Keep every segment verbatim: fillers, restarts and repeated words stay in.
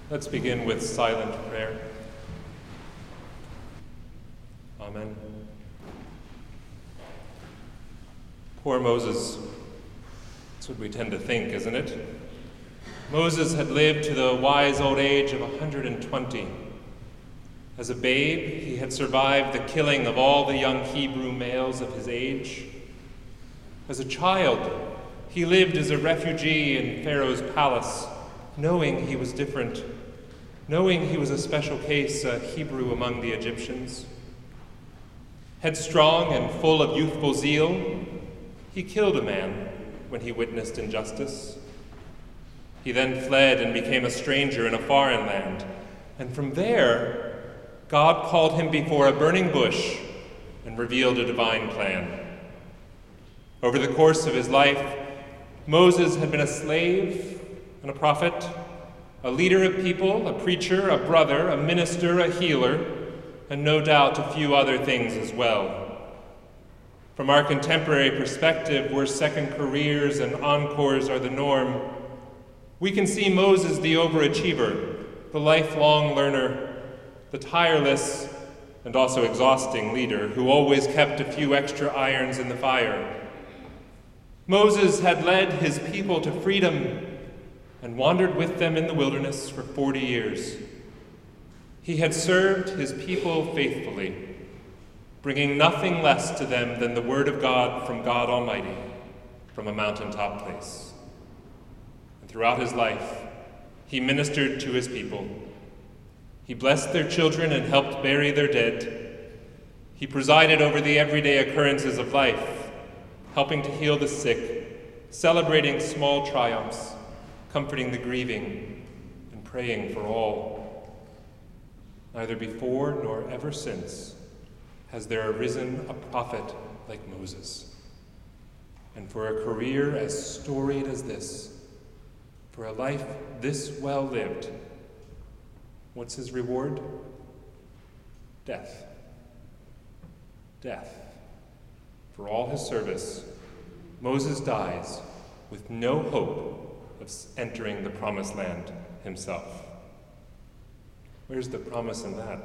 Let's begin with silent prayer. Amen. Poor Moses. That's what we tend to think, isn't it? Moses had lived to the wise old age of one hundred twenty. As a babe, he had survived the killing of all the young Hebrew males of his age. As a child, he lived as a refugee in Pharaoh's palace, knowing he was different, knowing he was a special case, a Hebrew among the Egyptians. Headstrong and full of youthful zeal, he killed a man when he witnessed injustice. He then fled and became a stranger in a foreign land, and from there, God called him before a burning bush and revealed a divine plan. Over the course of his life, Moses had been a slave and a prophet, a leader of people, a preacher, a brother, a minister, a healer, and no doubt a few other things as well. From our contemporary perspective, where second careers and encores are the norm, we can see Moses the overachiever, the lifelong learner, the tireless and also exhausting leader who always kept a few extra irons in the fire. Moses had led his people to freedom and wandered with them in the wilderness for forty years. He had served his people faithfully, bringing nothing less to them than the word of God from God Almighty, from a mountaintop place. And throughout his life, he ministered to his people. He blessed their children and helped bury their dead. He presided over the everyday occurrences of life, helping to heal the sick, celebrating small triumphs, comforting the grieving, and praying for all. Neither before nor ever since has there arisen a prophet like Moses. And for a career as storied as this, for a life this well lived, what's his reward? Death. Death. For all his service, Moses dies with no hope of entering the promised land himself. Where's the promise in that?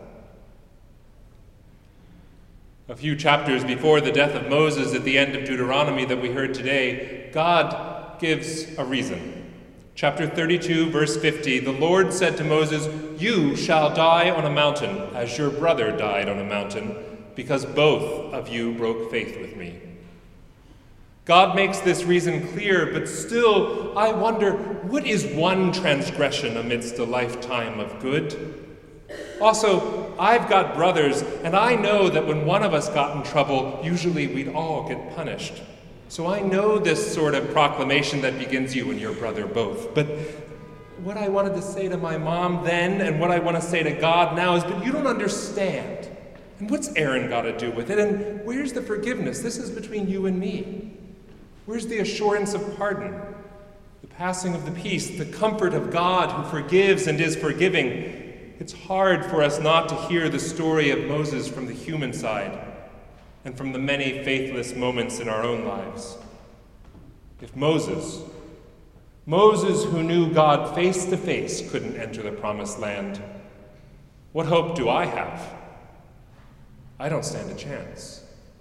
A few chapters before the death of Moses at the end of Deuteronomy that we heard today, God gives a reason. Chapter thirty-two, verse fifty, the Lord said to Moses, "You shall die on a mountain, as your brother died on a mountain, because both of you broke faith with me." God makes this reason clear, but still, I wonder, what is one transgression amidst a lifetime of good? Also, I've got brothers, and I know that when one of us got in trouble, usually we'd all get punished. So I know this sort of proclamation that begins you and your brother both. But what I wanted to say to my mom then, and what I want to say to God now is, but you don't understand. And what's Aaron got to do with it? And where's the forgiveness? This is between you and me. Where's the assurance of pardon, the passing of the peace, the comfort of God who forgives and is forgiving? It's hard for us not to hear the story of Moses from the human side and from the many faithless moments in our own lives. If Moses, Moses who knew God face to face, couldn't enter the promised land, what hope do I have? I don't stand a chance.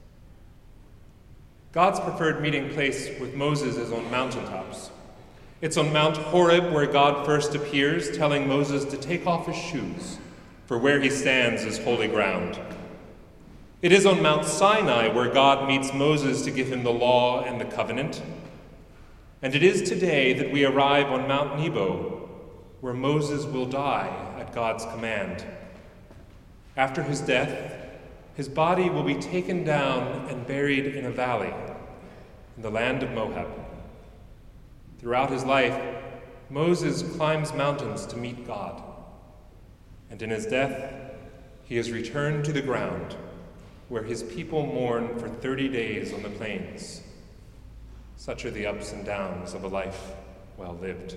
God's preferred meeting place with Moses is on mountaintops. It's on Mount Horeb where God first appears, telling Moses to take off his shoes, for where he stands is holy ground. It is on Mount Sinai where God meets Moses to give him the law and the covenant. And it is today that we arrive on Mount Nebo, where Moses will die at God's command. After his death, his body will be taken down and buried in a valley in the land of Moab. Throughout his life, Moses climbs mountains to meet God. And in his death, he is returned to the ground, where his people mourn for thirty days on the plains. Such are the ups and downs of a life well lived.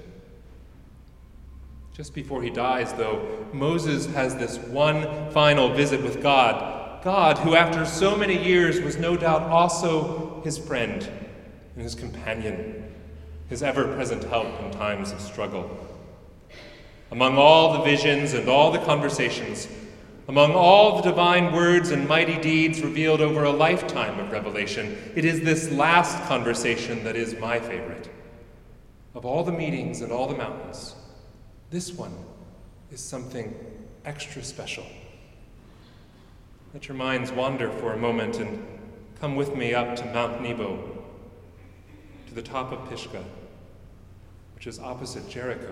Just before he dies, though, Moses has this one final visit with God. God, who after so many years was no doubt also his friend and his companion, his ever-present help in times of struggle. A among all the visions and all the conversations, among all the divine words and mighty deeds revealed over a lifetime of revelation, it is this last conversation that is my favorite. Of all the meetings and all the mountains, this one is something extra special. Let your minds wander for a moment and come with me up to Mount Nebo, to the top of Pisgah, which is opposite Jericho.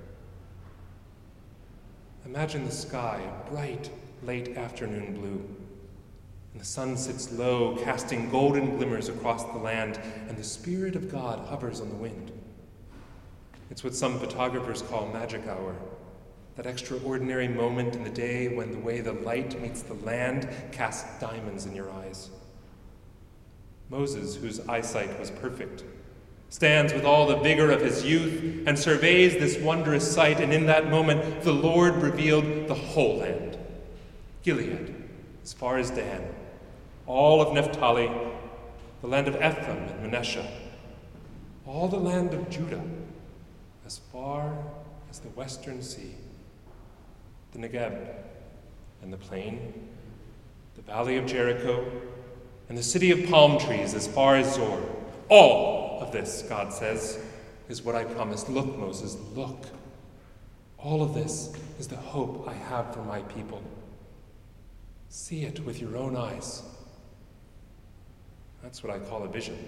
Imagine the sky, a bright, late afternoon blue, and the sun sits low, casting golden glimmers across the land, and the Spirit of God hovers on the wind. It's what some photographers call magic hour, that extraordinary moment in the day when the way the light meets the land casts diamonds in your eyes. Moses, whose eyesight was perfect, stands with all the vigor of his youth and surveys this wondrous sight, and in that moment the Lord revealed the whole land. Gilead, as far as Dan, all of Naphtali, the land of Ephraim and Manasseh, all the land of Judah, as far as the western sea, the Negeb and the plain, the valley of Jericho, and the city of palm trees as far as Zor. All of this, God says, is what I promised. Look, Moses, look. All of this is the hope I have for my people. See it with your own eyes. That's what I call a vision.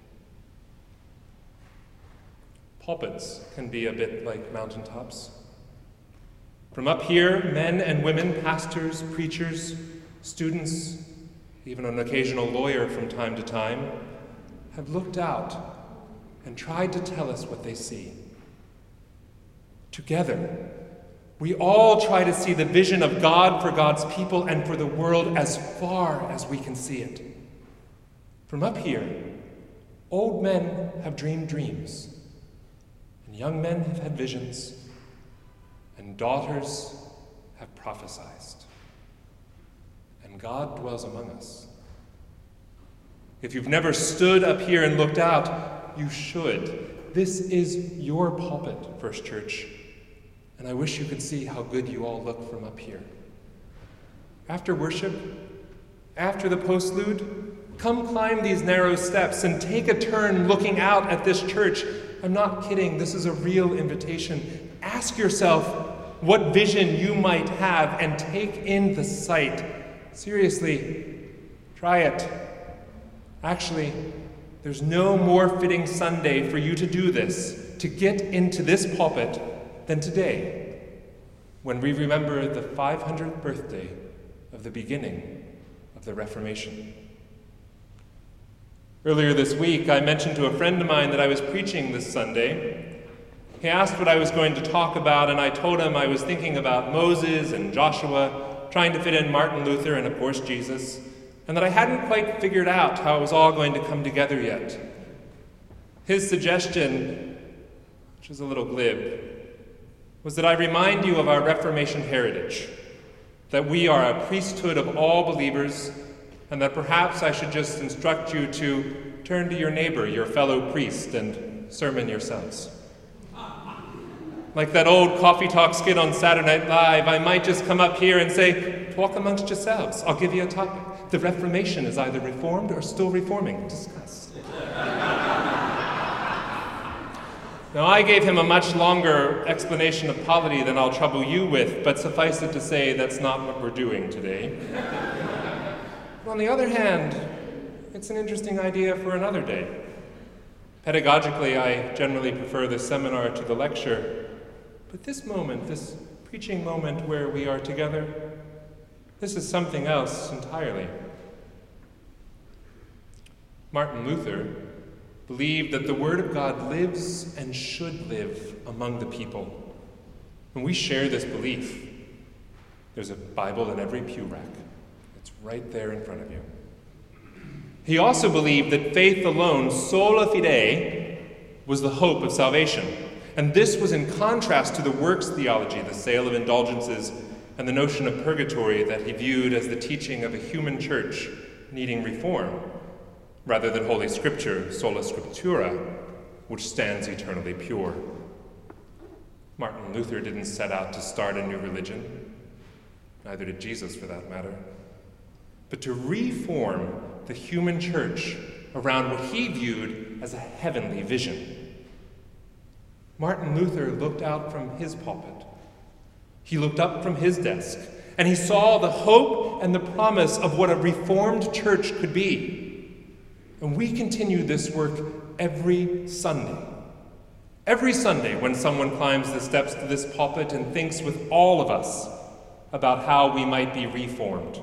Pulpits can be a bit like mountaintops. From up here, men and women, pastors, preachers, students, even an occasional lawyer from time to time, have looked out and tried to tell us what they see. Together, we all try to see the vision of God for God's people and for the world as far as we can see it. From up here, old men have dreamed dreams, and young men have had visions, and daughters have prophesied. And God dwells among us. If you've never stood up here and looked out, you should. This is your pulpit, First Church, and I wish you could see how good you all look from up here. After worship, after the postlude, come climb these narrow steps and take a turn looking out at this church. I'm not kidding, this is a real invitation. Ask yourself what vision you might have and take in the sight. Seriously, try it. Actually, there's no more fitting Sunday for you to do this, to get into this pulpit, than today, when we remember the five hundredth birthday of the beginning of the Reformation. Earlier this week, I mentioned to a friend of mine that I was preaching this Sunday. He asked what I was going to talk about, and I told him I was thinking about Moses and Joshua, trying to fit in Martin Luther and, of course, Jesus, and that I hadn't quite figured out how it was all going to come together yet. His suggestion, which is a little glib, was that I remind you of our Reformation heritage, that we are a priesthood of all believers, and that perhaps I should just instruct you to turn to your neighbor, your fellow priest, and sermon yourselves. Like that old coffee talk skit on Saturday Night Live, I might just come up here and say, talk amongst yourselves. I'll give you a topic. The Reformation is either reformed or still reforming. Discuss. Now, I gave him a much longer explanation of polity than I'll trouble you with, but suffice it to say that's not what we're doing today. But on the other hand, it's an interesting idea for another day. Pedagogically, I generally prefer the seminar to the lecture, but this moment, this preaching moment where we are together, this is something else entirely. Martin Luther believed that the Word of God lives and should live among the people. And we share this belief. There's a Bible in every pew rack. It's right there in front of you. He also believed that faith alone, sola fide, was the hope of salvation. And this was in contrast to the works theology, the sale of indulgences, and the notion of purgatory that he viewed as the teaching of a human church needing reform, rather than Holy Scripture, sola scriptura, which stands eternally pure. Martin Luther didn't set out to start a new religion, neither did Jesus for that matter, but to reform the human church around what he viewed as a heavenly vision. Martin Luther looked out from his pulpit. He looked up from his desk, and he saw the hope and the promise of what a reformed church could be. And we continue this work every Sunday. Every Sunday when someone climbs the steps to this pulpit and thinks with all of us about how we might be reformed.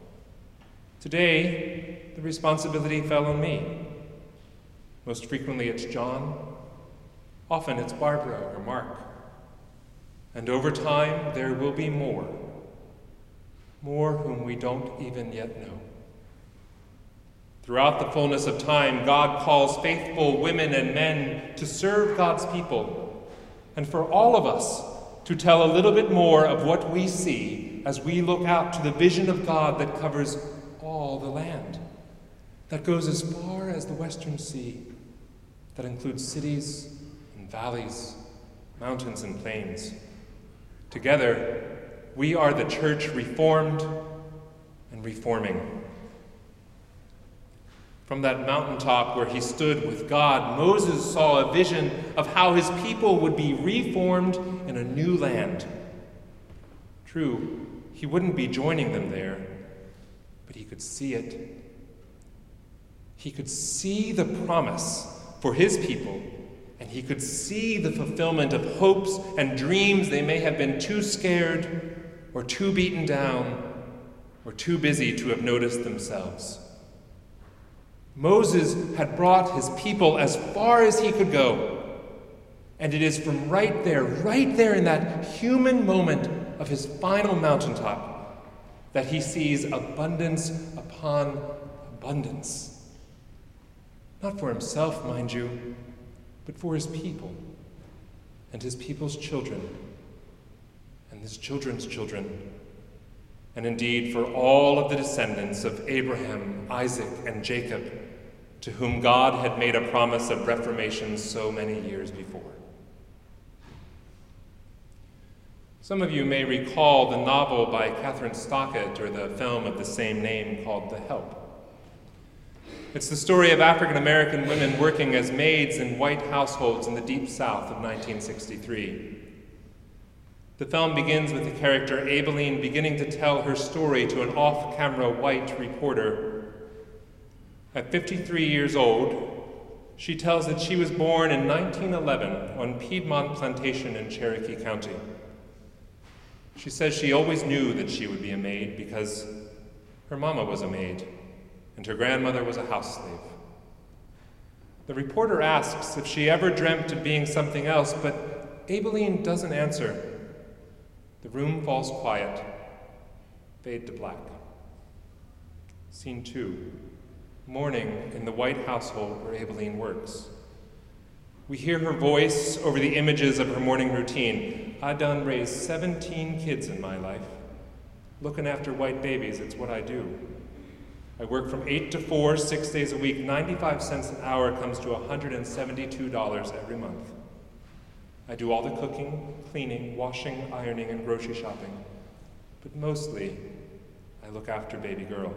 Today, the responsibility fell on me. Most frequently it's John. Often it's Barbara or Mark. And over time, there will be more. More whom we don't even yet know. Throughout the fullness of time, God calls faithful women and men to serve God's people, and for all of us to tell a little bit more of what we see as we look out to the vision of God that covers all the land, that goes as far as the Western Sea, that includes cities and valleys, mountains and plains. Together, we are the church reformed and reforming. From that mountaintop where he stood with God, Moses saw a vision of how his people would be reformed in a new land. True, he wouldn't be joining them there, but he could see it. He could see the promise for his people, and he could see the fulfillment of hopes and dreams they may have been too scared or too beaten down or too busy to have noticed themselves. Moses had brought his people as far as he could go, and it is from right there, right there in that human moment of his final mountaintop that he sees abundance upon abundance. Not for himself, mind you, but for his people and his people's children and his children's children, and indeed for all of the descendants of Abraham, Isaac, and Jacob, to whom God had made a promise of reformation so many years before. Some of you may recall the novel by Catherine Stockett or the film of the same name called The Help. It's the story of African-American women working as maids in white households in the Deep South of nineteen sixty-three. The film begins with the character Aibileen beginning to tell her story to an off-camera white reporter. At fifty-three years old, she tells that she was born in nineteen eleven on Piedmont Plantation in Cherokee County. She says she always knew that she would be a maid because her mama was a maid and her grandmother was a house slave. The reporter asks if she ever dreamt of being something else, but Aibileen doesn't answer. The room falls quiet. Fade to black. Scene two. Morning in the white household where Aibileen works. We hear her voice over the images of her morning routine. I done raised seventeen kids in my life. Looking after white babies, it's what I do. I work from eight to four, six days a week. ninety-five cents an hour comes to one hundred seventy-two dollars every month. I do all the cooking, cleaning, washing, ironing, and grocery shopping. But mostly, I look after baby girl.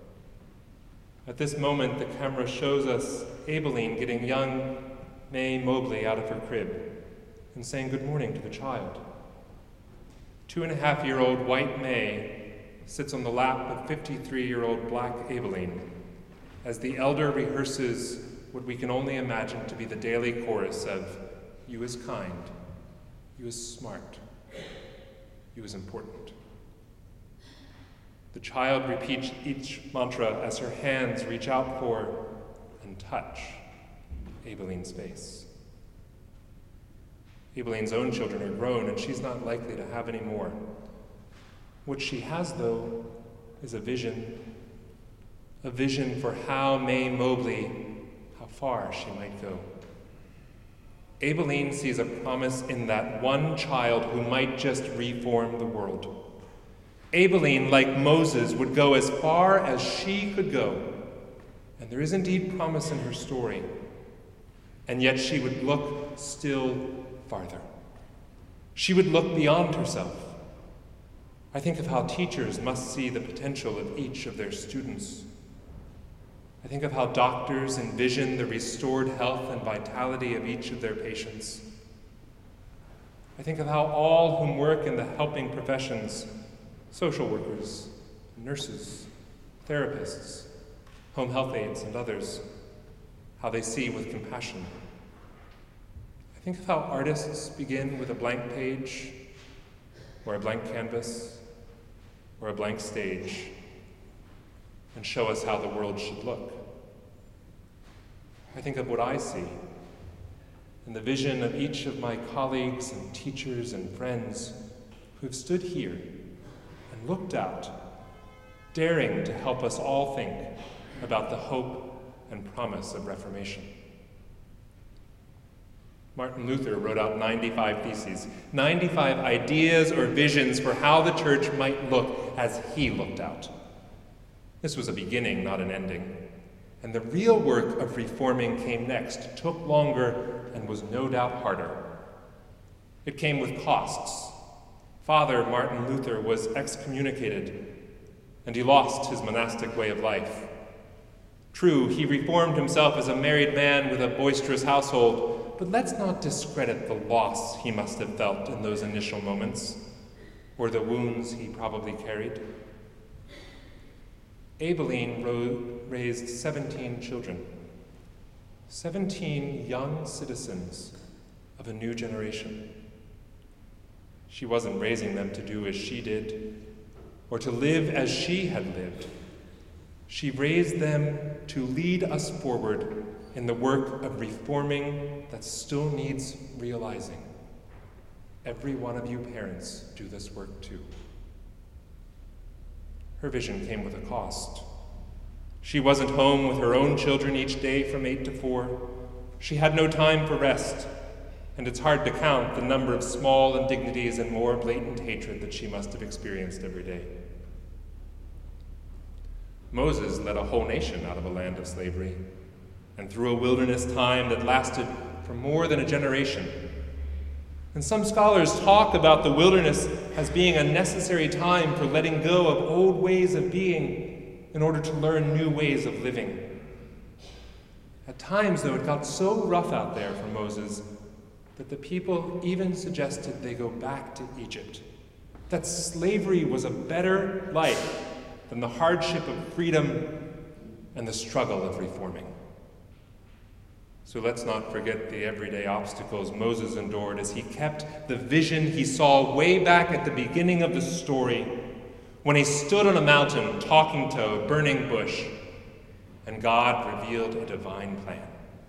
At this moment, the camera shows us Aibileen getting young May Mobley out of her crib and saying good morning to the child. Two and a half year old white May sits on the lap of fifty-three-year-old black Aibileen as the elder rehearses what we can only imagine to be the daily chorus of "You is kind, you is smart, you is important." The child repeats each mantra as her hands reach out for and touch Aibileen's face. Aibileen's own children are grown, and she's not likely to have any more. What she has, though, is a vision, a vision for how May Mobley, how far she might go. Aibileen sees a promise in that one child who might just reform the world. Aibileen, like Moses, would go as far as she could go, and there is indeed promise in her story, and yet she would look still farther. She would look beyond herself. I think of how teachers must see the potential of each of their students. I think of how doctors envision the restored health and vitality of each of their patients. I think of how all whom work in the helping professions, social workers, nurses, therapists, home health aides, and others, how they see with compassion. I think of how artists begin with a blank page, or a blank canvas, or a blank stage, and show us how the world should look. I think of what I see in the vision of each of my colleagues and teachers and friends who've stood here and looked out, daring to help us all think about the hope and promise of Reformation. Martin Luther wrote out ninety-five theses, ninety-five ideas or visions for how the church might look as he looked out. This was a beginning, not an ending. And the real work of reforming came next, took longer, and was no doubt harder. It came with costs. Father Martin Luther was excommunicated, and he lost his monastic way of life. True, he reformed himself as a married man with a boisterous household, but let's not discredit the loss he must have felt in those initial moments, or the wounds he probably carried. Aibileen raised seventeen children, seventeen young citizens of a new generation. She wasn't raising them to do as she did, or to live as she had lived. She raised them to lead us forward in the work of reforming that still needs realizing. Every one of you parents do this work too. Her vision came with a cost. She wasn't home with her own children each day from eight to four. She had no time for rest, and it's hard to count the number of small indignities and more blatant hatred that she must have experienced every day. Moses led a whole nation out of a land of slavery and through a wilderness time that lasted for more than a generation. And some scholars talk about the wilderness as being a necessary time for letting go of old ways of being in order to learn new ways of living. At times, though, it got so rough out there for Moses that the people even suggested they go back to Egypt, that slavery was a better life than the hardship of freedom and the struggle of reforming. So let's not forget the everyday obstacles Moses endured as he kept the vision he saw way back at the beginning of the story when he stood on a mountain talking to a burning bush and God revealed a divine plan.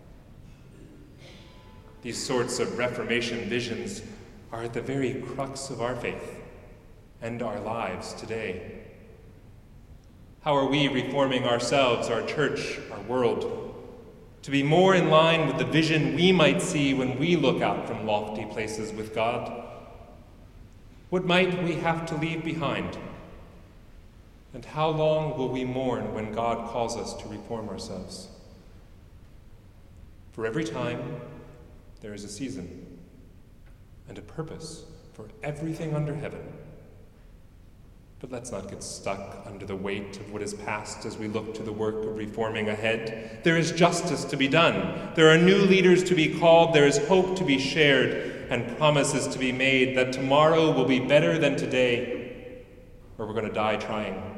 These sorts of Reformation visions are at the very crux of our faith and our lives today. How are we reforming ourselves, our church, our world, to be more in line with the vision we might see when we look out from lofty places with God? What might we have to leave behind? And how long will we mourn when God calls us to reform ourselves? For every time, there is a season and a purpose for everything under heaven. But let's not get stuck under the weight of what is past as we look to the work of reforming ahead. There is justice to be done. There are new leaders to be called. There is hope to be shared and promises to be made that tomorrow will be better than today, or we're going to die trying.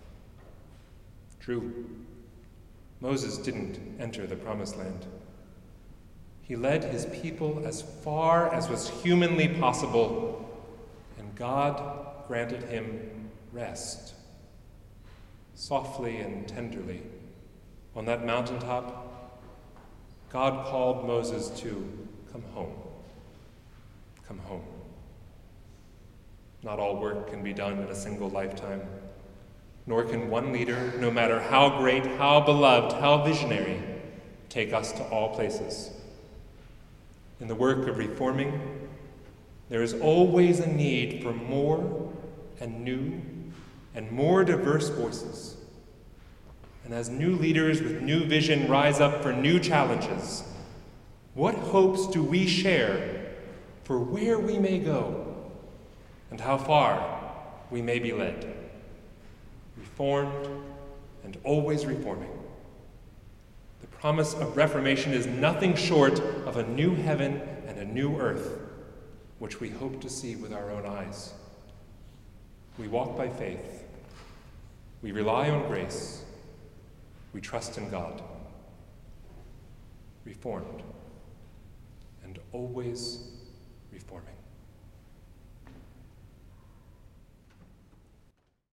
True, Moses didn't enter the promised land. He led his people as far as was humanly possible, and God granted him rest. Softly and tenderly, on that mountaintop, God called Moses to come home. Come home. Not all work can be done in a single lifetime, nor can one leader, no matter how great, how beloved, how visionary, take us to all places. In the work of reforming, there is always a need for more and new and more diverse voices. And as new leaders with new vision rise up for new challenges, what hopes do we share for where we may go and how far we may be led. Reformed and always reforming. The promise of Reformation is nothing short of a new heaven and a new earth, which we hope to see with our own eyes. We walk by faith. We rely on grace. We trust in God. Reformed and always reforming.